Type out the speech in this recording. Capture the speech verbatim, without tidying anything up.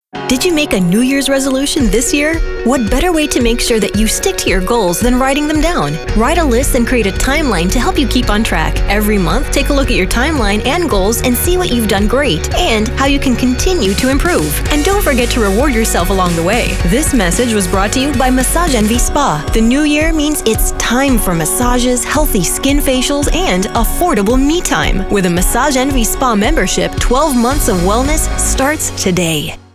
Did you make a New Year's resolution this year? What better way to make sure that you stick to your goals than writing them down? Write a list and create a timeline to help you keep on track. Every month, take a look at your timeline and goals and see what you've done great and how you can continue to improve. And don't forget to reward yourself along the way. This message was brought to you by Massage Envy Spa. The new year means it's time for massages, healthy skin facials, and affordable me time. With a Massage Envy Spa membership, twelve months of wellness starts today.